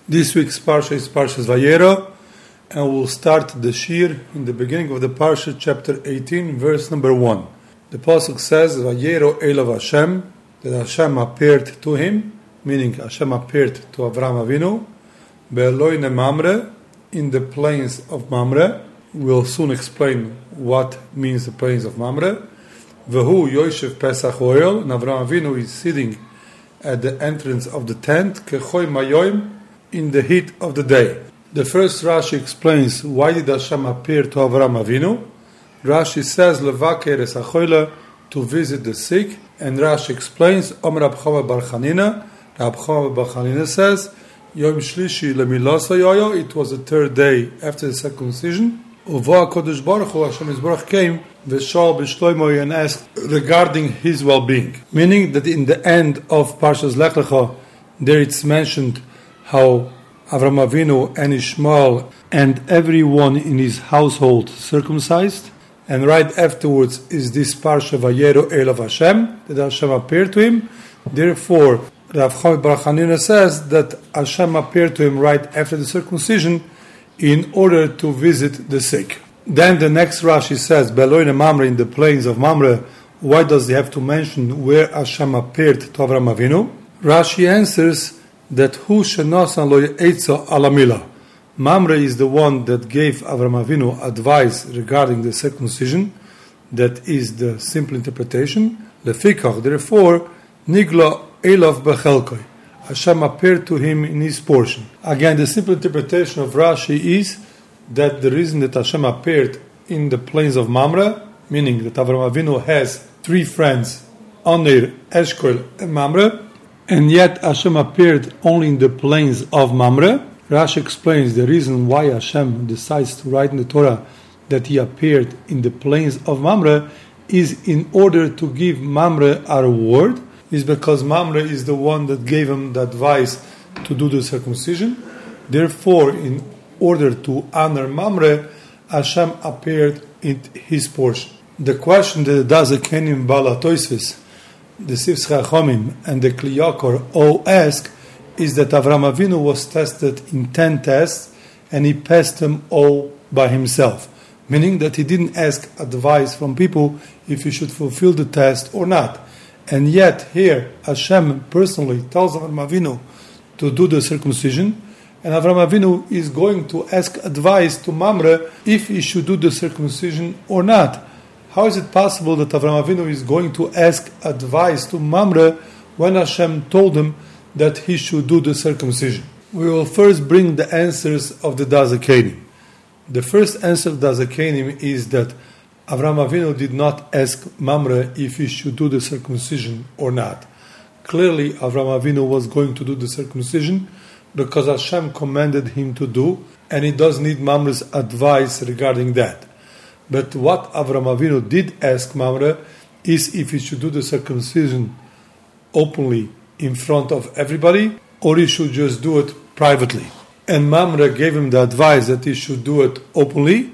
This week's Parsha is Parshas Vayero, and we'll start the Shir in the beginning of the Parsha, chapter 18, verse number 1. The Pasuk says, Vayero Elav Hashem, that Hashem appeared to him, meaning Hashem appeared to Avraham Avinu, Be'eloine Mamre, in the plains of Mamre. We'll soon explain what means the plains of Mamre. Vehu Yoshev Pesach Oil, and Avraham Avinu is sitting at the entrance of the tent, Kechoy Mayoim, in the heat of the day. The first Rashi explains why did Hashem appear to Avraham Avinu. Rashi says Levaker es hachoyle, to visit the sick, and Rashi explains Omer Rab Chama bar Chanina. Rab Chama bar Chanina says Yom Shlishi lemilosa yoyo. It was the third day after the circumcision. Uvo HaKadosh Baruch Hu, Hashem Yisborach came v'shal b'shloimo and asked regarding his well-being. Meaning that in the end of Parshas Lech Lecha, there it's mentioned how Avraham Avinu and Ishmael and everyone in his household circumcised. And right afterwards is this Parsha Vayero Elav Hashem, that Hashem appeared to him. Therefore, Rav Chama bar Chanina says that Hashem appeared to him right after the circumcision in order to visit the sick. Then the next Rashi says, Be'eloine Mamre, in the plains of Mamre. Why does he have to mention where Hashem appeared to Avraham Avinu? Rashi answers that Hu shenosan lo yeitzo alamila. Mamre is the one that gave Avraham Avinu advice regarding the circumcision. That is the simple interpretation. Lefikach, therefore, nigla elav bechelkoi. Hashem appeared to him in his portion. Again, the simple interpretation of Rashi is that the reason that Hashem appeared in the plains of Mamre, meaning that Avraham Avinu has three friends, Oner, Eshkol, and Mamre, and yet Hashem appeared only in the plains of Mamre. Rashi explains the reason why Hashem decides to write in the Torah that he appeared in the plains of Mamre is in order to give Mamre a reward, is because Mamre is the one that gave him the advice to do the circumcision. Therefore, in order to honor Mamre, Hashem appeared in his portion. The question that does a Kenim Bala Toisves, the Sifs Chachomim and the Kli Yakar all ask is that Avraham Avinu was tested in 10 tests and he passed them all by himself. Meaning that he didn't ask advice from people if he should fulfill the test or not. And yet here Hashem personally tells Avraham Avinu to do the circumcision, and Avraham Avinu is going to ask advice to Mamre if he should do the circumcision or not. How is it possible that Avraham Avinu is going to ask advice to Mamre when Hashem told him that he should do the circumcision? We will first bring the answers of the Dazakanim. The first answer of Dazakanim is that Avraham Avinu did not ask Mamre if he should do the circumcision or not. Clearly, Avraham Avinu was going to do the circumcision because Hashem commanded him to do, and he does need Mamre's advice regarding that. But what Avraham Avinu did ask Mamre is if he should do the circumcision openly in front of everybody, or he should just do it privately. And Mamre gave him the advice that he should do it openly,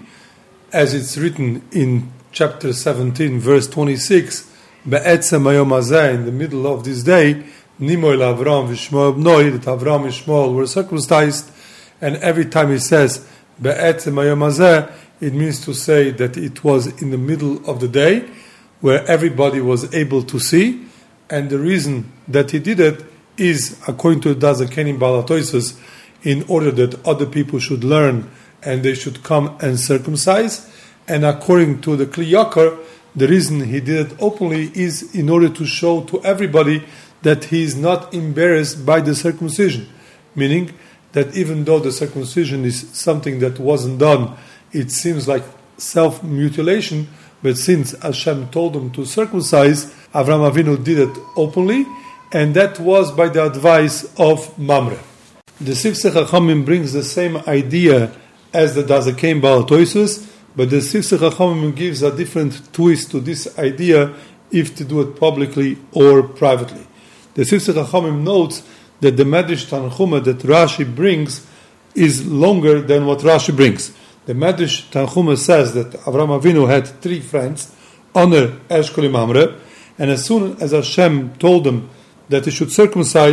as it's written in chapter 17, verse 26, Be'etzem hayom hazeh, in the middle of this day, Nimoy Avram v'Shmuel bnoi, that Avram and Shmuel were circumcised, and every time he says Be'etzem hayom hazeh, it means to say that it was in the middle of the day where everybody was able to see, and the reason that he did it is, according to Dazakanim Balatoisus, in order that other people should learn and they should come and circumcise, and according to the Kli Yakar, the reason he did it openly is in order to show to everybody that he is not embarrassed by the circumcision, meaning that even though the circumcision is something that wasn't done, it seems like self-mutilation, but since Hashem told him to circumcise, Avraham Avinu did it openly, and that was by the advice of Mamre. The Sifsei Chachamim brings the same idea as the Dazakaim Baal Toisus, but the Sifsei Chachamim gives a different twist to this idea if to do it publicly or privately. The Sifsei Chachamim notes that the Medrash Tanchuma that Rashi brings is longer than what Rashi brings. The Medrash Tanchuma says that Avraham Avinu had three friends, Oner, Eshkol, and Mamre, and as soon as Hashem told them that he should circumcise,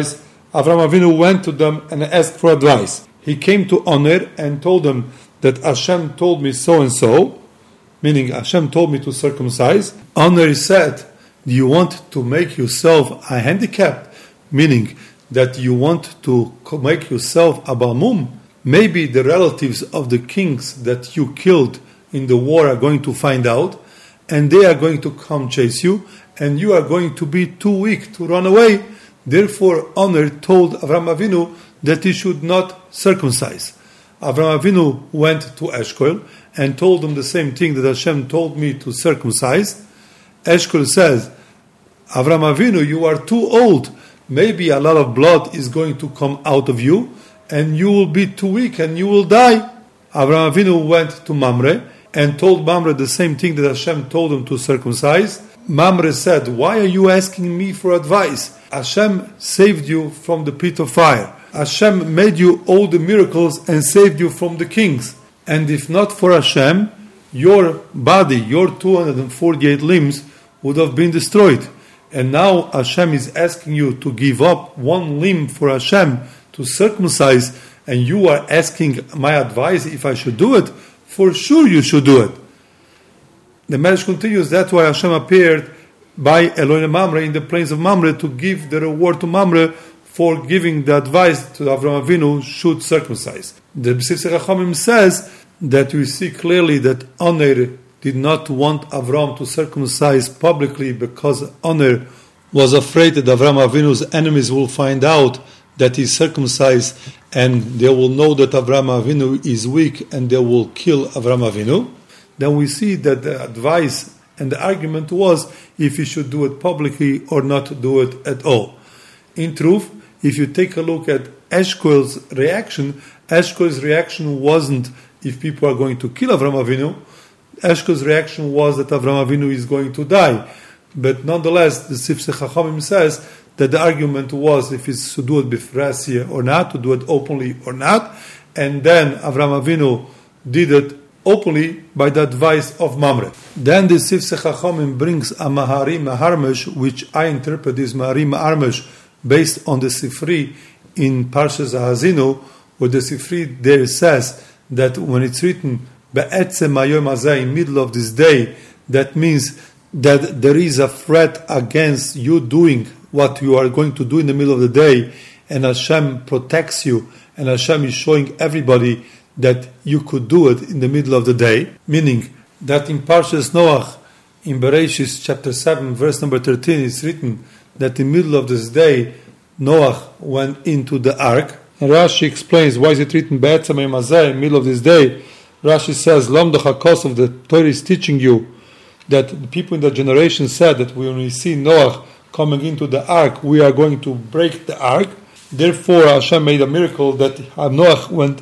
Avram Avinu went to them and asked for advice. He came to Oner and told them that Hashem told me so and so, meaning Hashem told me to circumcise. Oner said, do you want to make yourself a handicap? Meaning that you want to make yourself a balmum? Maybe the relatives of the kings that you killed in the war are going to find out, and they are going to come chase you, and you are going to be too weak to run away. Therefore, Oner told Avram Avinu that he should not circumcise. Avram Avinu went to Eshkol and told him the same thing that Hashem told me to circumcise. Eshkol says, Avram Avinu, you are too old. Maybe a lot of blood is going to come out of you, and you will be too weak and you will die. Avram Avinu went to Mamre and told Mamre the same thing that Hashem told him to circumcise. Mamre said, why are you asking me for advice? Hashem saved you from the pit of fire. Hashem made you all the miracles and saved you from the kings. And if not for Hashem, your body, your 248 limbs would have been destroyed. And now Hashem is asking you to give up one limb for Hashem to circumcise, and you are asking my advice if I should do it. For sure you should do it. The Medrash continues, that's why Hashem appeared by Elohim Mamre in the plains of Mamre to give the reward to Mamre for giving the advice to Avram Avinu should circumcise. The Sifsei Chachamim says that we see clearly that Oner did not want Avram to circumcise publicly because Oner was afraid that Avram Avinu's enemies will find out that he circumcised and they will know that Avram Avinu is weak and they will kill Avram Avinu. Then we see that the advice and the argument was if he should do it publicly or not do it at all. In truth, if you take a look at Eshkol's reaction wasn't if people are going to kill Avram Avinu. Eshkol's reaction was that Avram Avinu is going to die. But nonetheless, the Sifsei Chachamim says that the argument was if it's to do it b'frasia or not, to do it openly or not. And then Avram Avinu did it openly by the advice of Mamre. Then the Sifsei Chachamim brings a Mahari Maharmesh, which I interpret as Mahari Maharmesh, based on the Sifri in Parshas Ha'azinu, where the Sifri there says that when it's written Be'etzem hayom hazeh, in middle of this day, that means that there is a threat against you doing what you are going to do in the middle of the day, and Hashem protects you, and Hashem is showing everybody that you could do it in the middle of the day, meaning that in Parshas Noach, in Bereshis chapter 7, verse number 13, it's written that in the middle of this day, Noach went into the ark. And Rashi explains why is it written Be'etzem hayom hazeh, in the middle of this day. Rashi says, Lamdach HaKos of the Torah is teaching you that the people in that generation said that when we see Noach coming into the ark, we are going to break the ark. Therefore, Hashem made a miracle that Noach went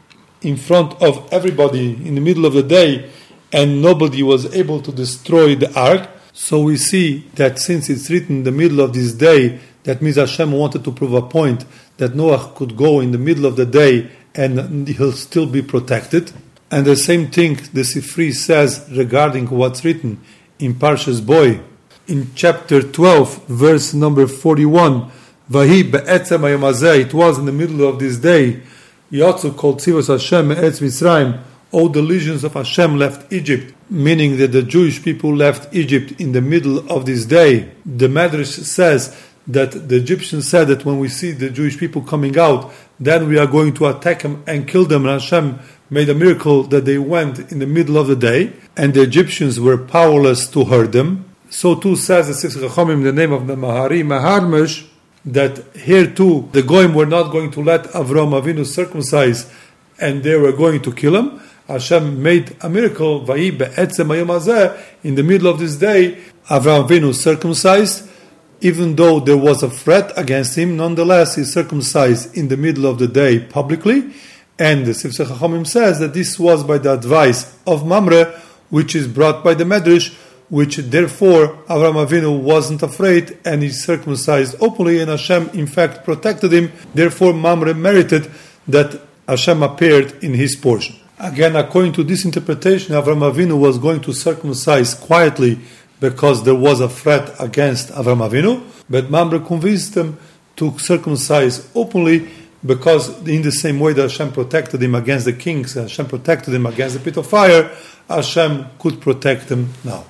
in front of everybody in the middle of the day, and nobody was able to destroy the ark. So we see that since it's written in the middle of this day, that means Hashem wanted to prove a point that Noach could go in the middle of the day and he'll still be protected. And the same thing the Sifri says regarding what's written in Parshas Boy. In chapter 12, verse number 41, Vahi be'etzem hayom hazeh, it was in the middle of this day, Yatzu kol tzivos Hashem me'etz Mitzrayim, all the legions of Hashem left Egypt, meaning that the Jewish people left Egypt in the middle of this day. The Medrash says that the Egyptians said that when we see the Jewish people coming out, then we are going to attack them and kill them, and Hashem made a miracle that they went in the middle of the day, and the Egyptians were powerless to hurt them. So too says the Sifsei Chachamim in the name of the Mahari Maharmesh, that here too the Goyim were not going to let Avram Avinu circumcise, and they were going to kill him. Hashem made a miracle, Vahi be'etzem hayom hazeh, in the middle of this day, Avram Avinu circumcised. Even though there was a threat against him, nonetheless he circumcised in the middle of the day publicly. And the Sifsei Chachamim says that this was by the advice of Mamre, which is brought by the Medrash, which therefore Avram Avinu wasn't afraid and he circumcised openly, and Hashem in fact protected him. Therefore Mamre merited that Hashem appeared in his portion. Again, according to this interpretation, Avram Avinu was going to circumcise quietly because there was a threat against Avram Avinu, but Mamre convinced him to circumcise openly, because in the same way that Hashem protected him against the kings, Hashem protected him against the pit of fire, Hashem could protect him now.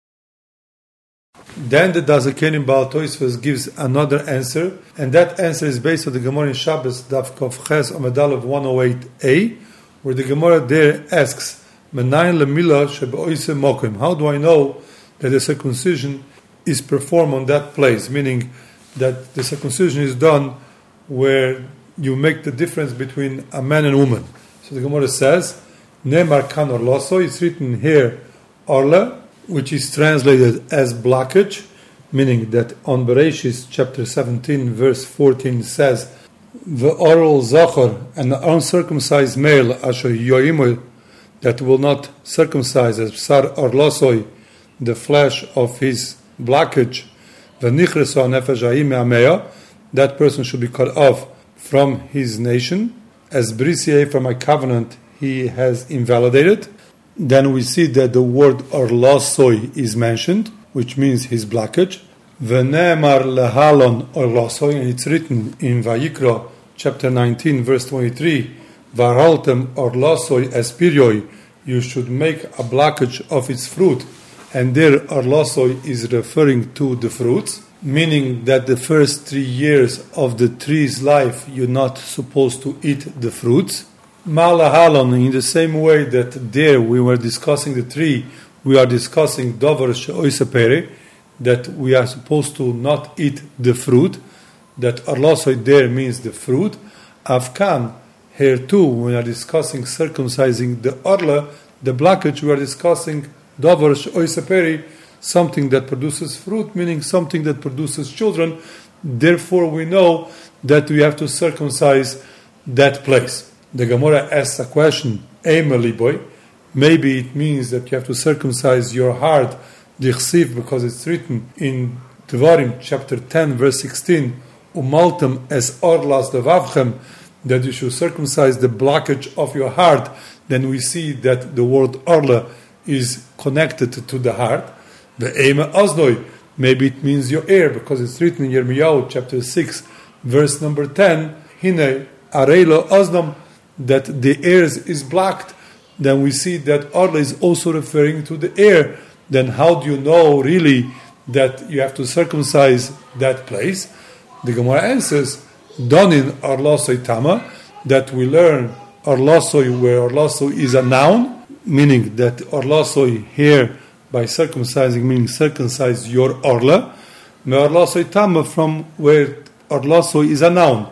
Then the Dazakenim Baal Tosfos gives another answer, and that answer is based on the Gemara in Shabbos, Daf Kov Ches Amud Aleph 108a, where the Gemara there asks, Menayin lemila shebeoise mokim. How do I know that the circumcision is performed on that place? Meaning that the circumcision is done where you make the difference between a man and a woman. So the Gemara says, Ne'emar kan orloso, it's written here, orla, which is translated as blockage, meaning that on Bereshis chapter 17 verse 14 says, the oral zachar, an uncircumcised male, asher yoimul, that will not circumcise as psar orlosoi, the flesh of his blockage, v'nichreso nefesh ha'im me'ameya, that person should be cut off from his nation, as brisiyeh, from my covenant he has invalidated. Then we see that the word orlosoi is mentioned, which means his blockage. V'ne'emar lehalon orlosoi, and it's written in Vayikra chapter 19 verse 23, Varaltem orlosoi espirioi, you should make a blockage of its fruit, and there orlosoi is referring to the fruits, meaning that the first 3 years of the tree's life you're not supposed to eat the fruits. Malahalon, in the same way that there we were discussing the tree, we are discussing dover she'oisepere, that we are supposed to not eat the fruit, that orlosoi there means the fruit. Avkan, here too, when we are discussing circumcising the orla, the blockage, we are discussing dover she'oisepere, something that produces fruit, meaning something that produces children. Therefore we know that we have to circumcise that place. The Gemara asks a question, boy, maybe it means that you have to circumcise your heart, dichsiv, because it's written in Devarim chapter 10 verse 16, umaltem es orlas levavchem, that you should circumcise the blockage of your heart. Then we see that the word orla is connected to the heart. The ema aznoi, maybe it means your ear, because it's written in Yirmiyahu chapter 6 verse number 10, hine areilo aznam, that the ears is blocked. Then we see that orla is also referring to the ear. Then how do you know really that you have to circumcise that place? The Gemara answers, donin orlosoi tama, that we learn orlosoi where orlosoi is a noun, meaning that orlosoi here by circumcising meaning circumcise your orla, me orlosoi tama from where orlosoi is a noun.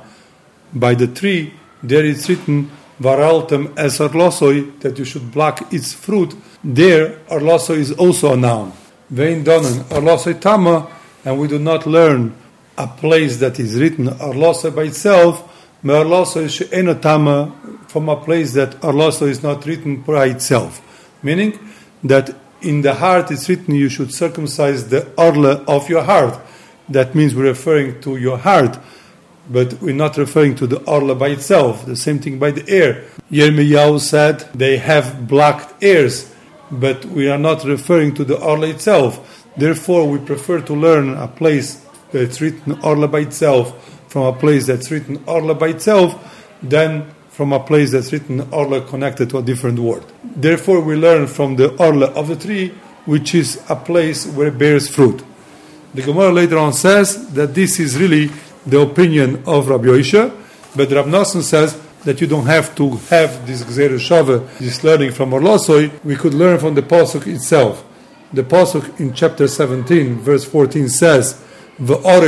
By the tree there is written varaltem es orlosoi, that you should block its fruit. There orlosoi is also a noun. Vein donen orlosoi tama, and we do not learn a place that is written orlosoi by itself, me orlosoi she'eno tama, from a place that orlosoi is not written by itself. Meaning that in the heart it's written you should circumcise the orla of your heart. That means we're referring to your heart, but we're not referring to the orla by itself. The same thing by the ear. Yirmiyahu said they have blocked ears, but we are not referring to the orla itself. Therefore, we prefer to learn a place that's written orla by itself from a place that's written orla by itself than from a place that's written orla connected to a different word. Therefore, we learn from the orla of the tree, which is a place where it bears fruit. The Gemara later on says that this is really the opinion of Rabbi Yosha, but Rav Nosson says that you don't have to have this Gzeir Shava, this learning from Orlosoi. We could learn from the Pasuk itself. The Pasuk in chapter 17, verse 14 says, that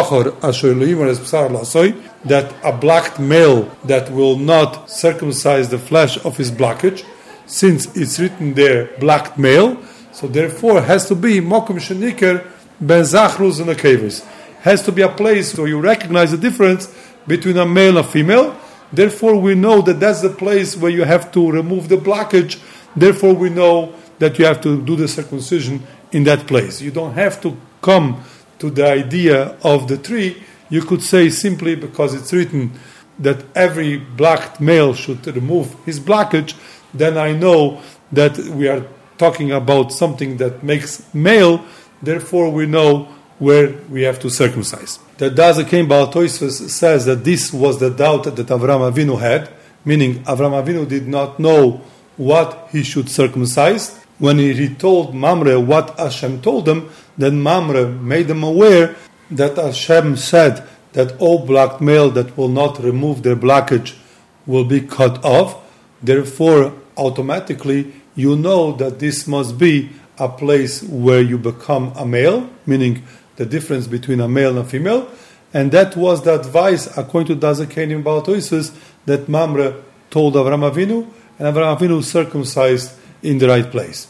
a black male that will not circumcise the flesh of his blockage, since it's written there, black male, so therefore it has to be Mokum Sheniker Ben Zachrus and a Kavers. Has to be a place where you recognize the difference between a male and a female. Therefore we know that that's the place where you have to remove the blockage. Therefore we know that you have to do the circumcision in that place. You don't have to come to the idea of the tree. You could say simply because it's written that every black male should remove his blockage, then I know that we are talking about something that makes male. Therefore we know where we have to circumcise. The Dazaken Baal Tosfos says that this was the doubt that Avraham Avinu had, meaning Avraham Avinu did not know what he should circumcise. When he told Mamre what Hashem told him, then Mamre made him aware that Hashem said that all black male that will not remove their blockage will be cut off. Therefore, automatically, you know that this must be a place where you become a male, meaning the difference between a male and a female. And that was the advice, according to Dazaken Baal Tosfos, that Mamre told Avraham Avinu, and Avraham Avinu circumcised in the right place.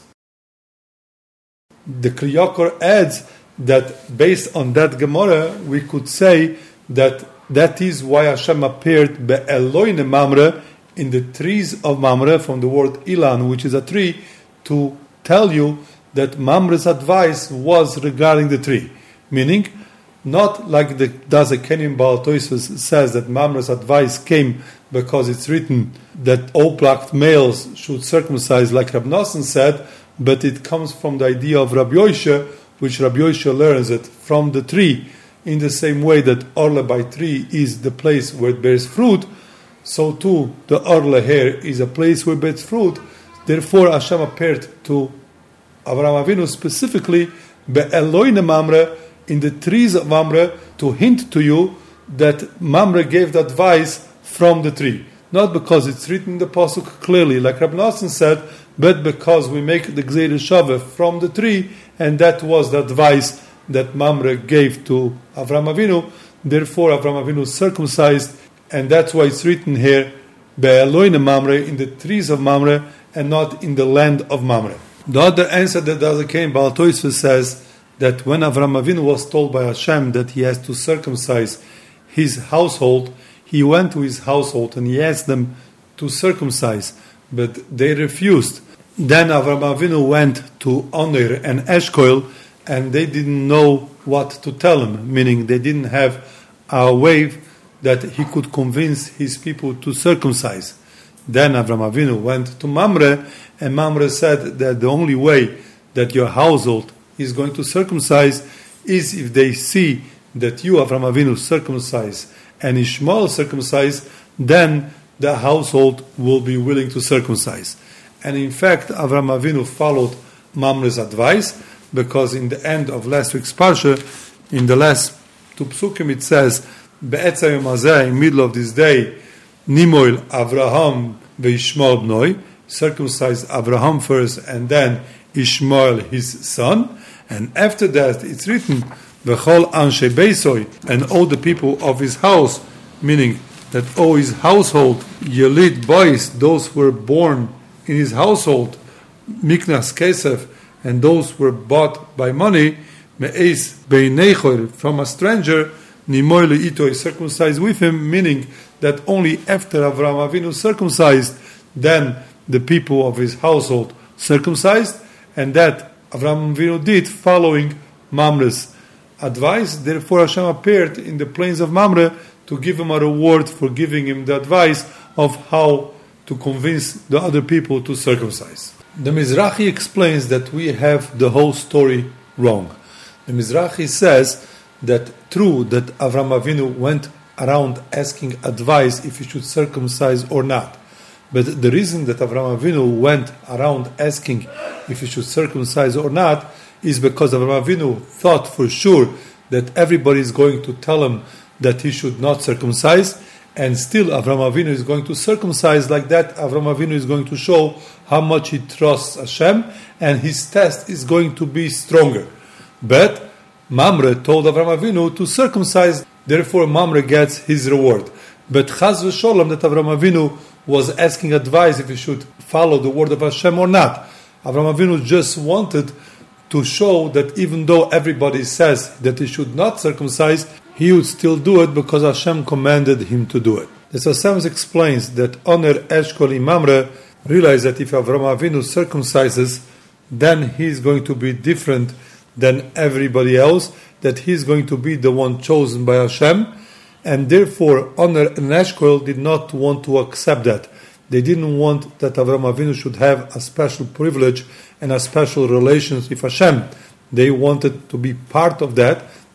The Kli Yakar adds that based on that Gemara, we could say that that is why Hashem appeared be'eloine Mamre in the trees of Mamre, from the word Ilan, which is a tree, to tell you that Mamre's advice was regarding the tree. Meaning, not like the Dazaken Baal Tosfos says that Mamre's advice came because it's written that all black males should circumcise, like Rab Nosson said, but it comes from the idea of Rabbi Yoshe, which Rabbi Yoshe learns it from the tree. In the same way that Orle by tree is the place where it bears fruit, so too the Orle here is a place where it bears fruit. Therefore Hashem appeared to Avraham Avinu specifically be'eloine Mamre, in the trees of Mamre, to hint to you that Mamre gave the advice from the tree. Not because it's written in the Pasuk clearly, like Rabbi Nosson said, but because we make the Gzeir Shaveh from the tree, and that was the advice that Mamre gave to Avraham Avinu. Therefore, Avraham Avinu circumcised, and that's why it's written here, Be'eloine Mamre, in the trees of Mamre, and not in the land of Mamre. The other answer that Dazaken Baal Tosfos says that when Avraham Avinu was told by Hashem that he has to circumcise his household, he went to his household and he asked them to circumcise, but they refused. Then Avraham Avinu went to Onir and Eshkoil, and they didn't know what to tell him, meaning they didn't have a way that he could convince his people to circumcise. Then Avraham Avinu went to Mamre, and Mamre said that the only way that your household is going to circumcise is if they see that you, Avraham Avinu, circumcise and Ishmael circumcise, then the household will be willing to circumcise. And in fact, Avraham Avinu followed Mamre's advice, because in the end of last week's parsha, in the last two psukim, it says, Be'etza yom hazeh, in middle of this day, Nimoil Avraham ve'Ishmael bnoi, circumcised Avraham first and then Ishmael his son. And after that, it's written, V'chol anshe beisoi, and all the people of his house, meaning that all his household, Yelid boys, those who were born in his household, Miknas Kesef, and those who were bought by money, Me'ez beinechor, from a stranger, Nimoyle ito, circumcised with him, meaning that only after Avraham Avinu circumcised, then the people of his household circumcised, and that Avraham Avinu did following Mamre's advice. Therefore Hashem appeared in the plains of Mamre to give him a reward for giving him the advice of how to convince the other people to circumcise. The Mizrahi explains that we have the whole story wrong. The Mizrahi says that true that Avraham Avinu went around asking advice if he should circumcise or not. But the reason that Avraham Avinu went around asking if he should circumcise or not is because Avraham Avinu thought for sure that everybody is going to tell him that he should not circumcise, and still Avraham Avinu is going to circumcise. Like that, Avraham Avinu is going to show how much he trusts Hashem, and his test is going to be stronger. But Mamre told Avraham Avinu to circumcise, therefore Mamre gets his reward. But Chaz v'Sholom, that Avraham Avinu was asking advice if he should follow the word of Hashem or not. Avraham Avinu just wanted to show that even though everybody says that he should not circumcise, he would still do it because Hashem commanded him to do it. The Sasem explains that Oner, Eshkol, and Mamre realize that if Avraham Avinu circumcises, then he is going to be different than everybody else, that he is going to be the one chosen by Hashem, and therefore Oner and Eshkol did not want to accept that. They didn't want that Avraham Avinu should have a special privilege and a special relations with Hashem. They wanted to be part of that.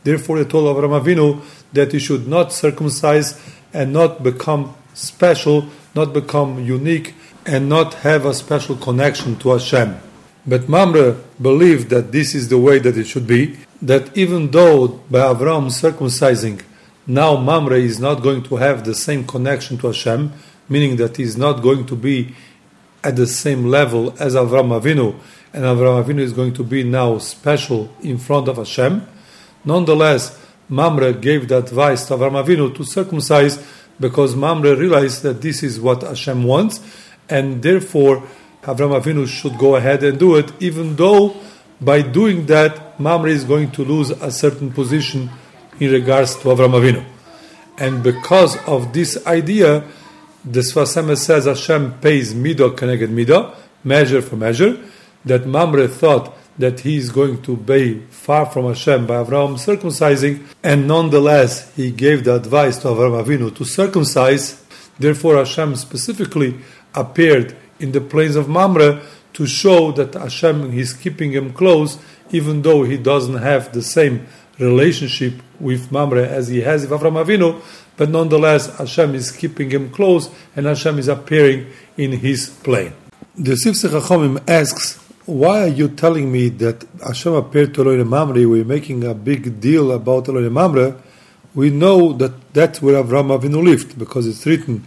Therefore, they told Avraham Avinu that he should not circumcise and not become special, not become unique, and not have a special connection to Hashem. But Mamre believed that this is the way that it should be, that even though by Avram circumcising, now Mamre is not going to have the same connection to Hashem, meaning that he is not going to be at the same level as Avraham Avinu, and Avraham Avinu is going to be now special in front of Hashem. Nonetheless, Mamre gave the advice to Avraham Avinu to circumcise because Mamre realized that this is what Hashem wants, and therefore Avraham Avinu should go ahead and do it, even though by doing that, Mamre is going to lose a certain position in regards to Avraham Avinu. And because of this idea, the Sfas Emes says Hashem pays midah keneged midah, measure for measure, that Mamre thought that he is going to be far from Hashem by Avraham circumcising, and nonetheless he gave the advice to Avraham Avinu to circumcise. Therefore Hashem specifically appeared in the plains of Mamre to show that Hashem is keeping him close, even though he doesn't have the same relationship with Mamre as he has with Avraham Avinu, but nonetheless Hashem is keeping him close and Hashem is appearing in his plain. The Sifsei Chachamim asks, why are you telling me that Hashem appeared to Eloi Mamre? We're making a big deal about Eloi Mamre. We know that that's where Avraham Avinu lived, because it's written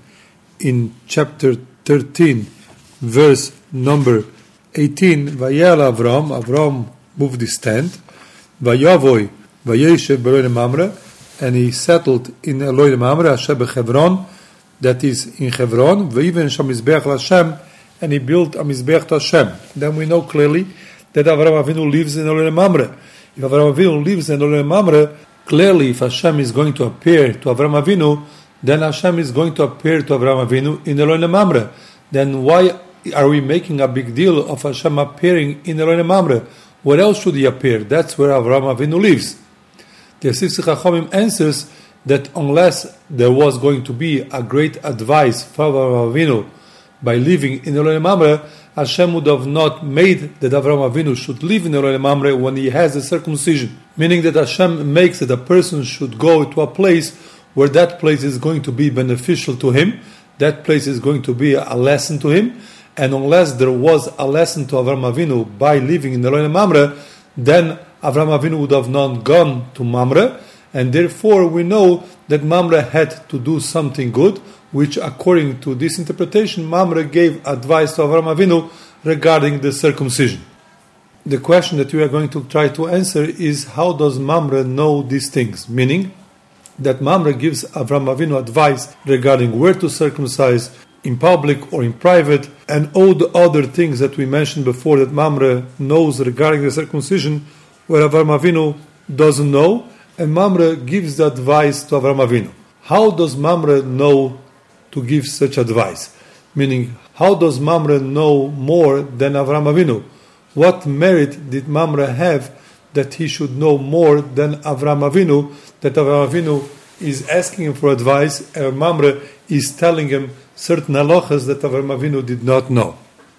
in chapter 13, verse number 18, Vayel Avram moved his tent, Vayavoy, Vayeshev Eloi Mamre, and he settled in Eloi Mamre, Hashem Hebron, that is in Hebron, V'yiven Sham Mizbeach Hashem, and he built a Mizbeach to Hashem. Then we know clearly that Avraham Avinu lives in Eloi Mamre. If Avraham Avinu lives in Eloi Mamre, clearly if Hashem is going to appear to Avraham Avinu, then Hashem is going to appear to Avraham Avinu in Eloi Mamre. Then why are we making a big deal of Hashem appearing in Eloi Mamre? Where else should he appear? That's where Avraham Avinu lives. The Sifsei Chachamim answers that unless there was going to be a great advice for Avraham Avinu by living in Eloi Mamre, Hashem would have not made that Avraham Avinu should live in Eloi Mamre when he has the circumcision. Meaning that Hashem makes that a person should go to a place where that place is going to be beneficial to him, that place is going to be a lesson to him, and unless there was a lesson to Avraham Avinu by living in Eloi Mamre, then Avraham Avinu would have not gone to Mamre, and therefore we know that Mamre had to do something good, which according to this interpretation, Mamre gave advice to Avraham Avinu regarding the circumcision. The question that we are going to try to answer is, how does Mamre know these things? Meaning that Mamre gives Avraham Avinu advice regarding where to circumcise, in public or in private, and all the other things that we mentioned before that Mamre knows regarding the circumcision, where Avraham Avinu doesn't know, and Mamre gives the advice to Avraham Avinu. How does Mamre know to give such advice? Meaning, how does Mamre know more than Avraham Avinu? What merit did Mamre have that he should know more than Avraham Avinu, that Avraham Avinu is asking him for advice, and Mamre is telling him certain halachas that Avraham Avinu did not know?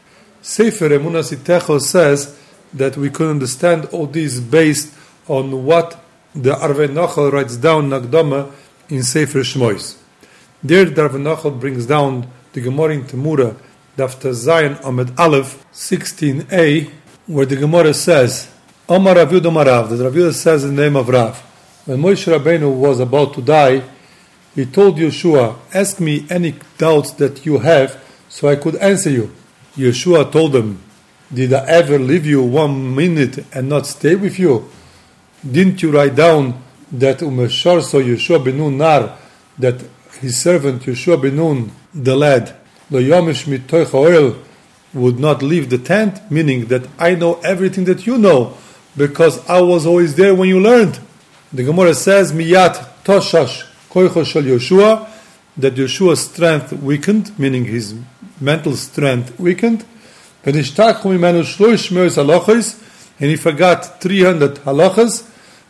Sefer Emunas Itecho says that we can understand all this based on what the Arvei Nachal writes down Nagdama in Sefer Shmois. There the Arvei Nachal brings down the Gemara in Temura, Daf Zayin Amud Aleph 16a, where the Gemara says, Omar Rav Yehuda Omar Rav, that Rav Yehuda says in the name of Rav, when Moshe Rabbeinu was about to die, he told Yeshua, ask me any doubts that you have so I could answer you. Yeshua told him, did I ever leave you 1 minute and not stay with you? Didn't you write down that Umeshar so Yeshua ben Nun Nar, that his servant Yeshua ben Nun, the lad, Lo Yomish Mitoich Ha'oel, would not leave the tent, meaning that I know everything that you know, because I was always there when you learned. The Gemara says, Miyat Toshash Koicho Shel Yeshua, that Yeshua's strength weakened, meaning his mental strength weakened, and he forgot 300 halachas,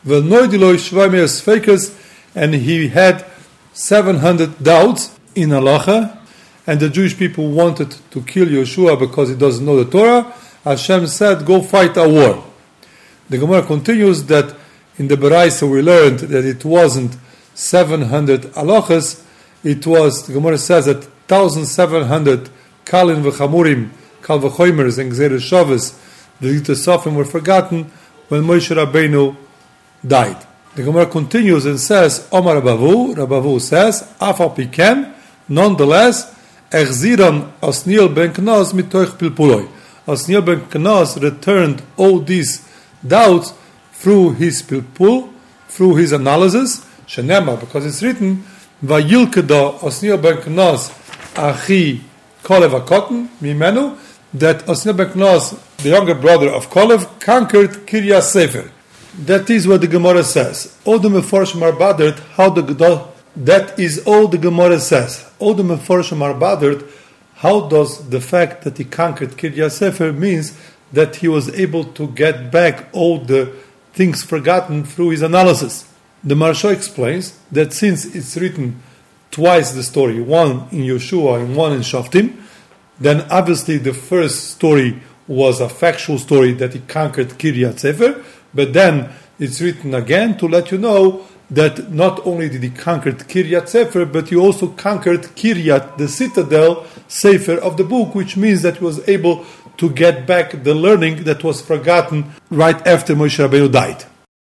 and he had 700 doubts in halacha, and the Jewish people wanted to kill Yeshua because he doesn't know the Torah. Hashem said, go fight a war. The Gemara continues that In the Beraisa we learned that it wasn't 700 halachas, it was, the Gemara says that 1,700 kalin v'chamurim, kal v'choimers and gzeres shavas, the Yitosafim were forgotten when Moshe Rabbeinu died. The Gemara continues and says, Omar Rabavu says, Afal Piken, nonetheless, Echziran Osniel ben Knaz mitoich pilpuloi. Osniel ben Knaz returned all these doubts through his pilpul, through his analysis, Shenema, because it's written, Vayilkeda Osniel ben Knaz achi Kolev akotten mimenu, that Osniel ben Knaz, the younger brother of Kolev, conquered Kiryas Sefer. That is what the Gemara says. All the Meforshim are bothered how that is all the Gemara says. All the Meforshim are bothered how does the fact that he conquered Kiryas Sefer means that he was able to get back all the things forgotten through his analysis. The Maharsha explains that since it's written twice the story, one in Yeshua and one in Shoftim, then obviously the first story was a factual story that he conquered Kiryat Sefer, but then it's written again to let you know that not only did he conquer Kiryat Sefer, but he also conquered Kiryat, the citadel Sefer of the book, which means that he was able to get back the learning that was forgotten right after Moshe Rabbeinu died.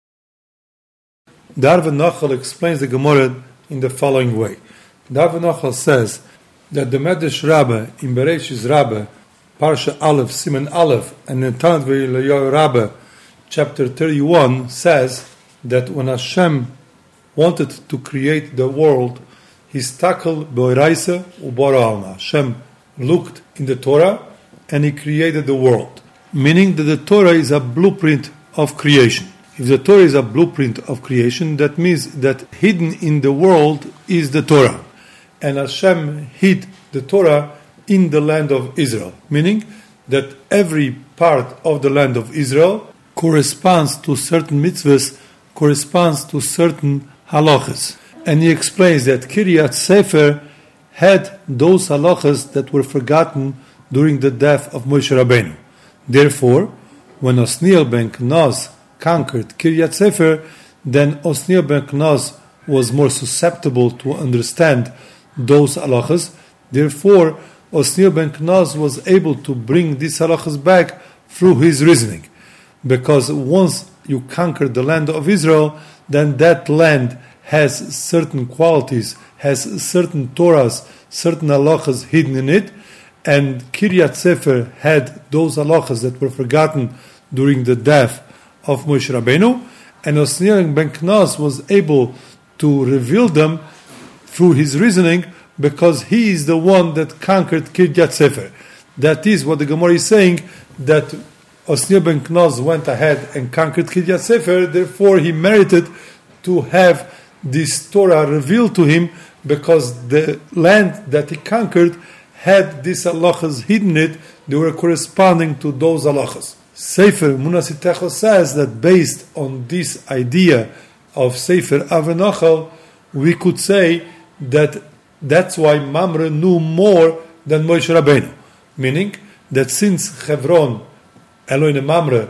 The Arva Nachal explains the Gemara in the following way. The Arva Nachal says that the Medrash Rabbah in Bereshis Rabbah, Parsha Aleph, Siman Aleph, and in Tanat V'Eliyahu Rabbah, chapter 31, says that when Hashem wanted to create the world, he stakel b'oraisa u'bara alma. Hashem looked in the Torah and he created the world. Meaning that the Torah is a blueprint of creation. If the Torah is a blueprint of creation, that means that hidden in the world is the Torah. And Hashem hid the Torah in the land of Israel. Meaning that every part of the land of Israel corresponds to certain mitzvahs, corresponds to certain halachas. And he explains that Kiryat Sefer had those halachas that were forgotten during the death of Moshe Rabbeinu. Therefore, when Osniel ben Knaz conquered Kiryat Sefer, then Osniel ben Knaz was more susceptible to understand those halachas. Therefore, Osniel ben Knaz was able to bring these halachas back through his reasoning. Because once you conquer the land of Israel, then that land has certain qualities, has certain Torahs, certain halachas hidden in it, and Kiryat Sefer had those halachas that were forgotten during the death of Moshe Rabbeinu, and Osniel ben Knaz was able to reveal them through his reasoning because he is the one that conquered Kiryat Sefer. That is what the Gemara is saying, that Osniel ben Knaz went ahead and conquered Kiryat Sefer, therefore he merited to have this Torah revealed to him because the land that he conquered had these halachas hidden in it, they were corresponding to those halachas. Sefer Emunah Sitecho says that based on this idea of Sefer Avenachal, we could say that that's why Mamre knew more than Moshe Rabbeinu. Meaning that since Hebron, Eloine Mamre,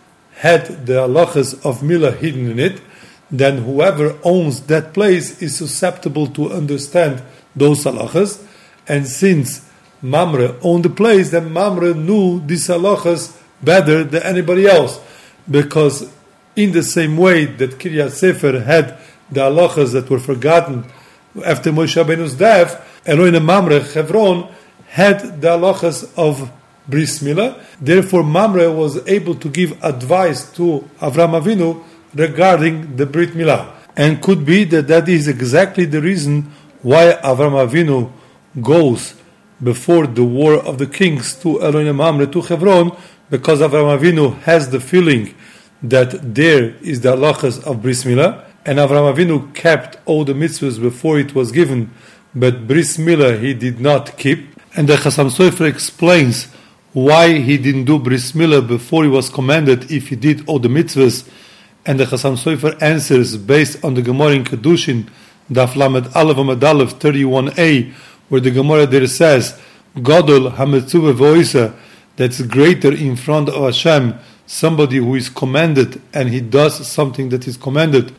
had the halachas of Milah hidden in it, then whoever owns that place is susceptible to understand those halachas. And since Mamre owned the place, then Mamre knew these halachas better than anybody else. Because in the same way that Kiryat Sefer had the halachas that were forgotten after Moshe Rabbeinu's death, Eloine Mamre, Hebron, had the halachas of Bris Milah. Therefore, Mamre was able to give advice to Avraham Avinu regarding the Brit Milah. And could be that is exactly the reason why Avraham Avinu goes before the war of the kings to Eloine Mamre, to Hebron, because Avraham Avinu has the feeling that there is the halachas of Bris Milah, and Avraham Avinu kept all the mitzvahs before it was given, but Bris Milah he did not keep. And the Chasam Sofer explains why he didn't do Bris Milah before he was commanded if he did all the mitzvahs. And the Chasam Sofer answers based on the Gemara in Kedushin, Daf Lamed Aleph Amud Aleph 31a, where the Gemara there says, Gadol HaMetzuva V'Oisa, that's greater in front of Hashem somebody who is commanded and he does something that is commanded,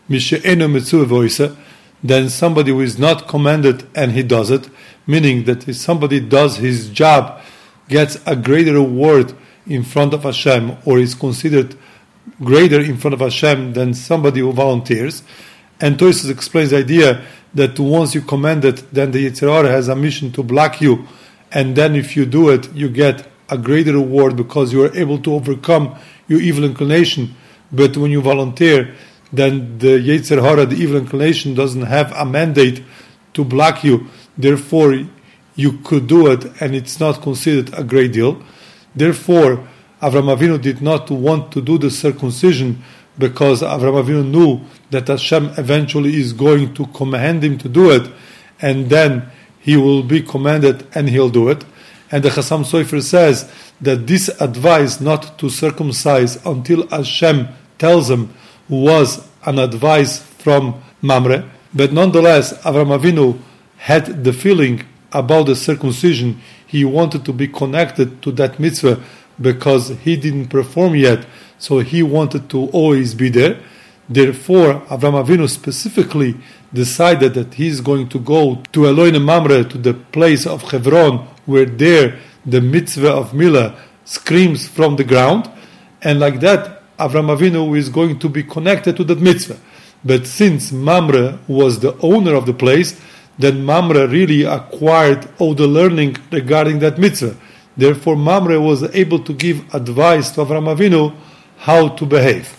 then somebody who is not commanded and he does it, meaning that if somebody does his job, gets a greater reward in front of Hashem, or is considered greater in front of Hashem than somebody who volunteers. And Tosfos explains the idea that once you command it, then the Yetzer Hara has a mission to block you, and then if you do it, you get a greater reward because you are able to overcome your evil inclination. But when you volunteer, then the Yetzer Hara, the evil inclination, doesn't have a mandate to block you. Therefore, you could do it, and it's not considered a great deal. Therefore, Avraham Avinu did not want to do the circumcision because Avraham Avinu knew that Hashem eventually is going to command him to do it, and then he will be commanded and he'll do it. And the Chassam Sofer says that this advice not to circumcise until Hashem tells him was an advice from Mamre. But nonetheless, Avraham Avinu had the feeling about the circumcision. He wanted to be connected to that mitzvah because he didn't perform yet, so he wanted to always be there. Therefore, Avraham Avinu specifically decided that he's going to go to Eloine Mamre, to the place of Hebron, where there the mitzvah of Milah screams from the ground, and like that, Avraham Avinu is going to be connected to that mitzvah. But since Mamre was the owner of the place, then Mamre really acquired all the learning regarding that mitzvah. Therefore, Mamre was able to give advice to Avraham Avinu how to behave.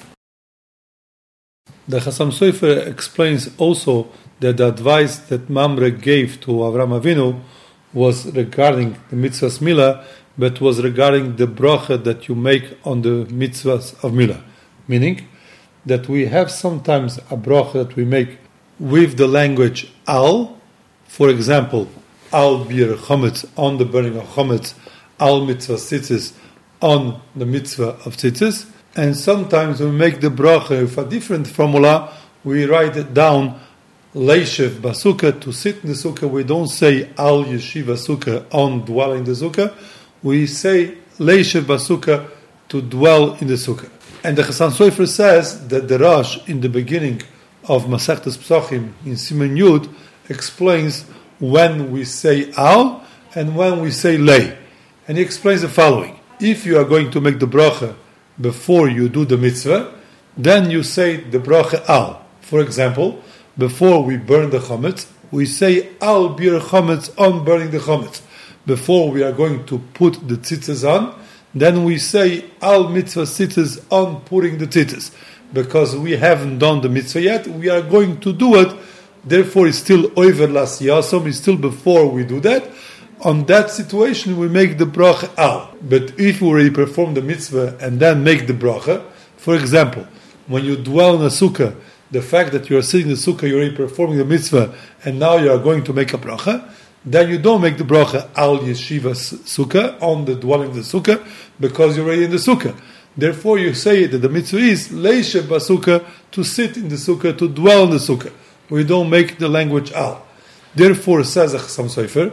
The Chassam Sofer explains also that the advice that Mamre gave to Avraham Avinu was regarding the mitzvahs Milah, but was regarding the bracha that you make on the mitzvahs of Milah. Meaning that we have sometimes a bracha that we make with the language al. For example, al bir chometz, on the burning of chometz, al mitzvah tzitzis, on the mitzvah of tzitzis. And sometimes we make the bracha with a different formula. We write it down, leishev basukah, to sit in the sukkah. We don't say al yeshiva sukkah, on dwelling the sukkah. We say leishev basukah, to dwell in the sukkah. And the Chassam Sofer says that the Rosh in the beginning of Masechtas Pesachim in Siman Yud explains when we say al and when we say lei. And he explains the following. If you are going to make the bracha before you do the mitzvah, then you say the bracha al. For example, before we burn the chometz, we say al bir chometz, on burning the chometz. Before we are going to put the tzitzis on, then we say al mitzvah tzitzis, on putting the tzitzis. Because we haven't done the mitzvah yet, we are going to do it. Therefore, it's still over las yasom, it's still before we do that. On that situation, we make the bracha al. But if we already perform the mitzvah and then make the bracha, for example, when you dwell in a sukkah, the fact that you are sitting in the sukkah, you're already performing the mitzvah, and now you are going to make a bracha, then you don't make the bracha al yeshiva sukkah, on the dwelling of the sukkah, because you're already in the sukkah. Therefore, you say that the mitzvah is leishev basukah, to sit in the sukkah, to dwell in the sukkah. We don't make the language al. Therefore, says Chassam Sofer,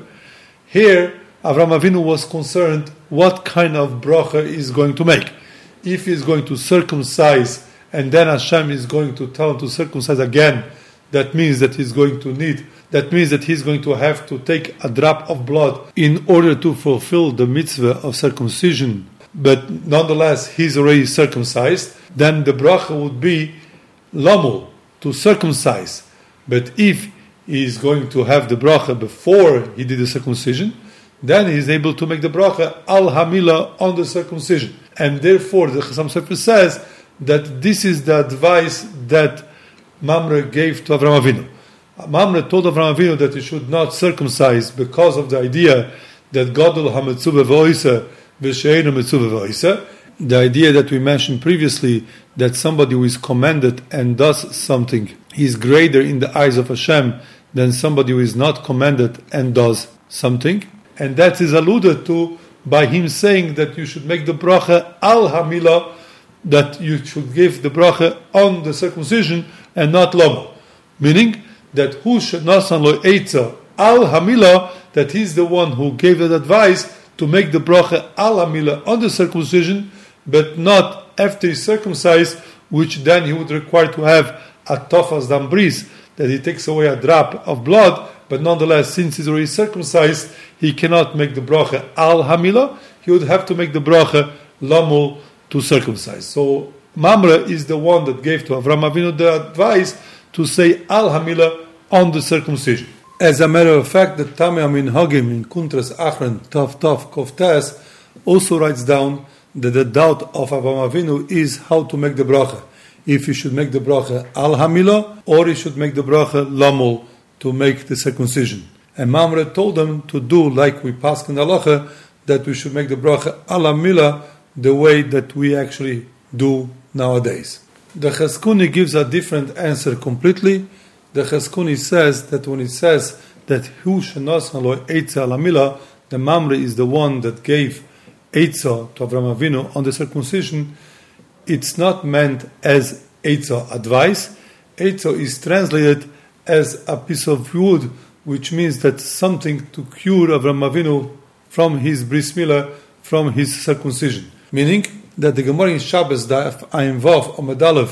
here Avraham Avinu was concerned what kind of bracha he is going to make. If he is going to circumcise and then Hashem is going to tell him to circumcise again, that means that he's going to have to take a drop of blood in order to fulfill the mitzvah of circumcision, but nonetheless he's already circumcised, then the bracha would be lamul, to circumcise. But if he is going to have the bracha before he did the circumcision, then he is able to make the bracha al hamila, on the circumcision. And therefore the Chassam Sofer says that this is the advice that Mamre gave to Avraham Avinu. Mamre told Avraham Avinu that he should not circumcise because of the idea that Gadol ha-mitzvah v'oisa v'she'eino mitzvah v'oisa, the idea that we mentioned previously, that somebody who is commanded and does something is greater in the eyes of Hashem than somebody who is not commanded and does something. And that is alluded to by him saying that you should make the bracha al hamila, that you should give the bracha on the circumcision and not lama. Meaning that who should nasan lo eitza al hamila, that he's the one who gave that advice to make the bracha al hamila on the circumcision, but not after he's circumcised, which then he would require to have a tofas dam bris, that he takes away a drop of blood, but nonetheless, since he's already circumcised, he cannot make the bracha al hamila, he would have to make the bracha lamul to circumcise. So Mamre is the one that gave to Avraham Avinu the advice to say al hamila on the circumcision. As a matter of fact, the Tamei Minhagim in Kuntras Achren Tav Tav Koftes also writes down that the doubt of Avraham Avinu is how to make the bracha. If he should make the bracha al hamila, or he should make the bracha lamul to make the circumcision. And Mamre told them to do like we pass in halacha, that we should make the bracha al hamila the way that we actually do nowadays. The Cheskuni gives a different answer completely. The Cheskuni says that when it says that Hu shenasan lo eitza al hamila, the Mamre is the one that gave Eitzah to Avraham Avinu on the circumcision, it's not meant as Eitzah advice. Eitzah is translated as a piece of wood, which means that something to cure Avraham Avinu from his bris milah, from his circumcision. Meaning that the Gemara in Shabbos, Daf Ayin Vav Amud Aleph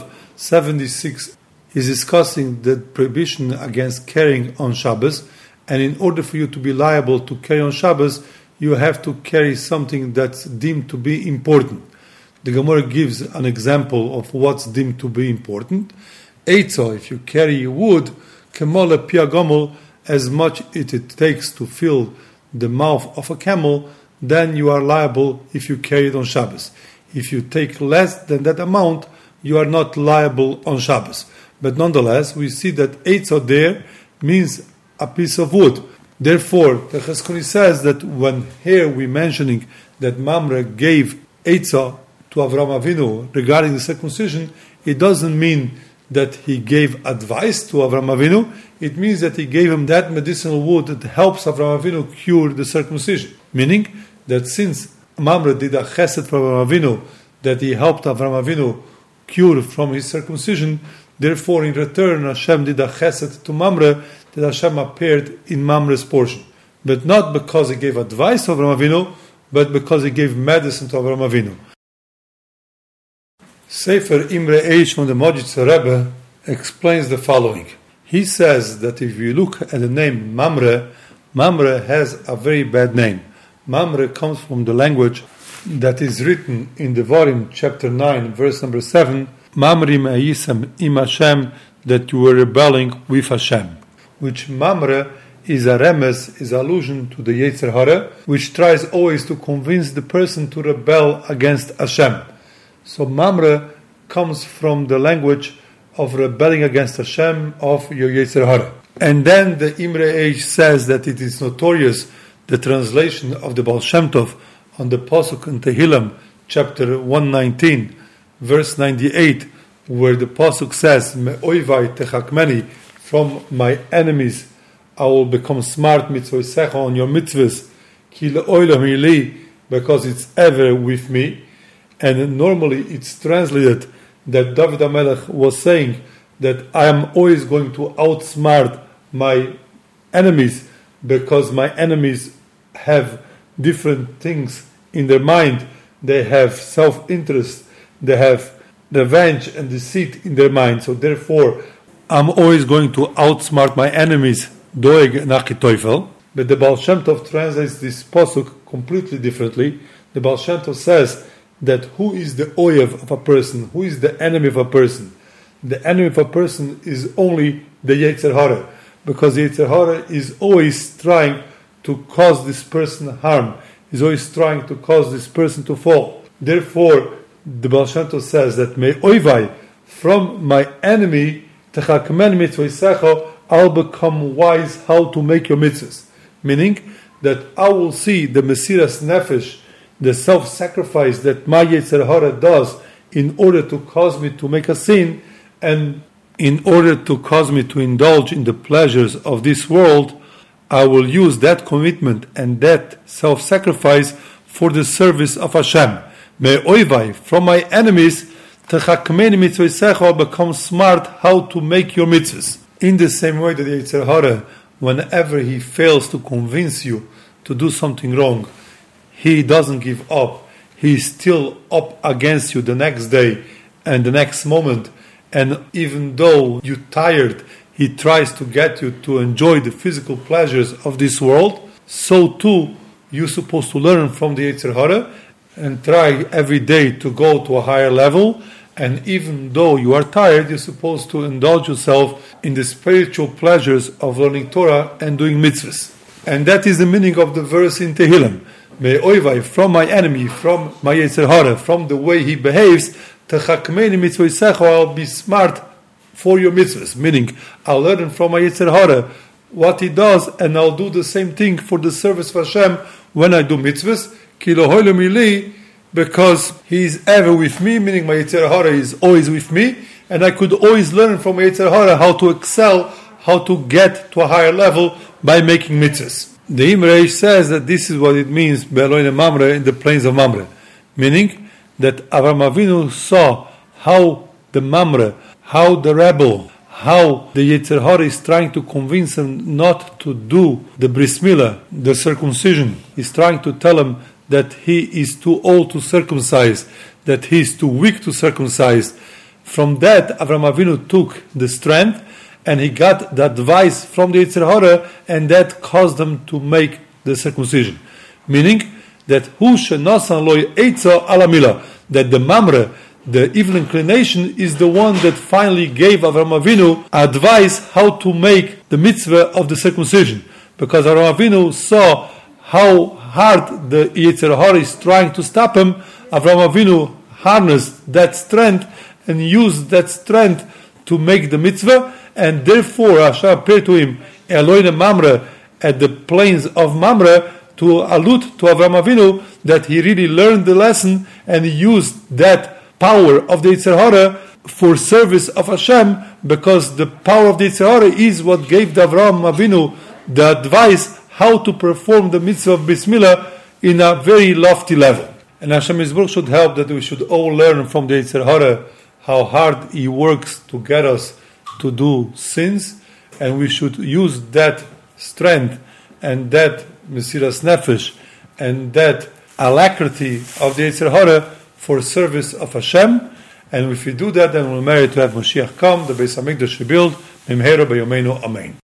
76, is discussing the prohibition against carrying on Shabbos, and in order for you to be liable to carry on Shabbos, you have to carry something that's deemed to be important. The Gemara gives an example of what's deemed to be important. Eitzah, if you carry wood, kemole piagomol, as much as it takes to fill the mouth of a camel, then you are liable if you carry it on Shabbos. If you take less than that amount, you are not liable on Shabbos. But nonetheless, we see that Eitzah there means a piece of wood. Therefore, the Cheskuni says that when here we're mentioning that Mamre gave Eitzah to Avraham Avinu regarding the circumcision, it doesn't mean that he gave advice to Avraham Avinu. It means that he gave him that medicinal wood that helps Avraham Avinu cure the circumcision. Meaning that since Mamre did a chesed for Avraham Avinu, that he helped Avraham Avinu cure from his circumcision, therefore in return Hashem did a chesed to Mamre, that Hashem appeared in Mamre's portion. But not because he gave advice to Avraham Avinu, but because he gave medicine to Avraham Avinu. Sefer Imre Eish from the Modzitzer Rebbe explains the following. He says that if you look at the name Mamre, Mamre has a very bad name. Mamre comes from the language that is written in Devarim chapter 9, verse number 7, Mamrim Ayisem im Hashem, that you were rebelling with Hashem. Which Mamre is a remes, is allusion to the Yetzer Hara, which tries always to convince the person to rebel against Hashem. So Mamre comes from the language of rebelling against Hashem, of your Yetzer Hara. And then the Imre Eish says that it is notorious, the translation of the Baal Shem Tov on the Pasuk in Tehillim, chapter 119, verse 98, where the Pasuk says, Me'oivai techakmeni, from my enemies I will become smart mitzvah on your mitzvahs, ki le'olam ili, because it's ever with me. And normally it's translated that David HaMelech was saying that I am always going to outsmart my enemies, because my enemies have different things in their mind. They have self-interest, they have revenge and deceit in their mind. So therefore, I'm always going to outsmart my enemies, doeg nach teufel. But the Baal Shem Tov translates this pasuk completely differently. The Baal Shem Tov says that who is the oyev of a person, who is the enemy of a person? The enemy of a person is only the Yetzer Hara, because the Yetzer Hara is always trying to cause this person harm, is always trying to cause this person to fall. Therefore, the Baal Shem Tov says that may oivai, from my enemy, techakmen mitzvah, I'll become wise how to make your mitzvahs. Meaning that I will see the Mesiras Nefesh, the self-sacrifice that my Yetzer Hara does in order to cause me to make a sin, and in order to cause me to indulge in the pleasures of this world, I will use that commitment and that self-sacrifice for the service of Hashem. May oivai, from my enemies, techakmeni mitzvah, become smart how to make your mitzvahs. In the same way that the Yetzer Hara, whenever he fails to convince you to do something wrong, he doesn't give up. he's still up against you the next day and the next moment, and even though you're tired, he tries to get you to enjoy the physical pleasures of this world, so too you're supposed to learn from the Yetzer Hara and try every day to go to a higher level. And even though you are tired, you're supposed to indulge yourself in the spiritual pleasures of learning Torah and doing mitzvahs. And that is the meaning of the verse in Tehillim. May oivai, from my enemy, from my Yetzer Hara, from the way he behaves, techakmeni mitzvosecha, I'll be smart for your mitzvahs. Meaning, I'll learn from my Yetzer Hara what he does, and I'll do the same thing for the service of Hashem when I do mitzvahs. Ki lo hoyle mili, because he is ever with me, meaning my Yetzer Hara is always with me, and I could always learn from Yetzer Hara how to excel, how to get to a higher level by making mitzvahs. The Imre says that this is what it means Be'aloin Mamre, in the plains of Mamre, meaning that Avraham Avinu saw how the Mamre, how the rebel, how the Yetzer Hara is trying to convince him not to do the bris milah, the circumcision. He's trying to tell him that he is too old to circumcise, that he is too weak to circumcise. From that, Avraham Avinu took the strength, and he got the advice from the Yetzer Hara, and that caused him to make the circumcision. Meaning that hu shenasan lo eitza ala milah, that the mamre, the evil inclination, is the one that finally gave Avraham Avinu advice how to make the mitzvah of the circumcision. Because Avraham Avinu saw how hard the Yetzer Hara is trying to stop him, Avraham Avinu harnessed that strength and used that strength to make the mitzvah, and therefore Hashem appeared to him, Eloine Mamre, at the plains of Mamre, to allude to Avraham Avinu that he really learned the lesson and he used that power of the Yetzer Hara for service of Hashem, because the power of the Yetzer Hara is what gave the Avraham Avinu the advice how to perform the mitzvah of bris milah in a very lofty level. And Hashem Yisborach should help that we should all learn from the Yetzer Hara how hard he works to get us to do sins, and we should use that strength and that mesiras nefesh and that alacrity of the Yetzer Hara for service of Hashem. And if we do that, then we'll merit to have Mashiach come, the Beis Hamikdash rebuild. Mimheira b'yomeinu, amen.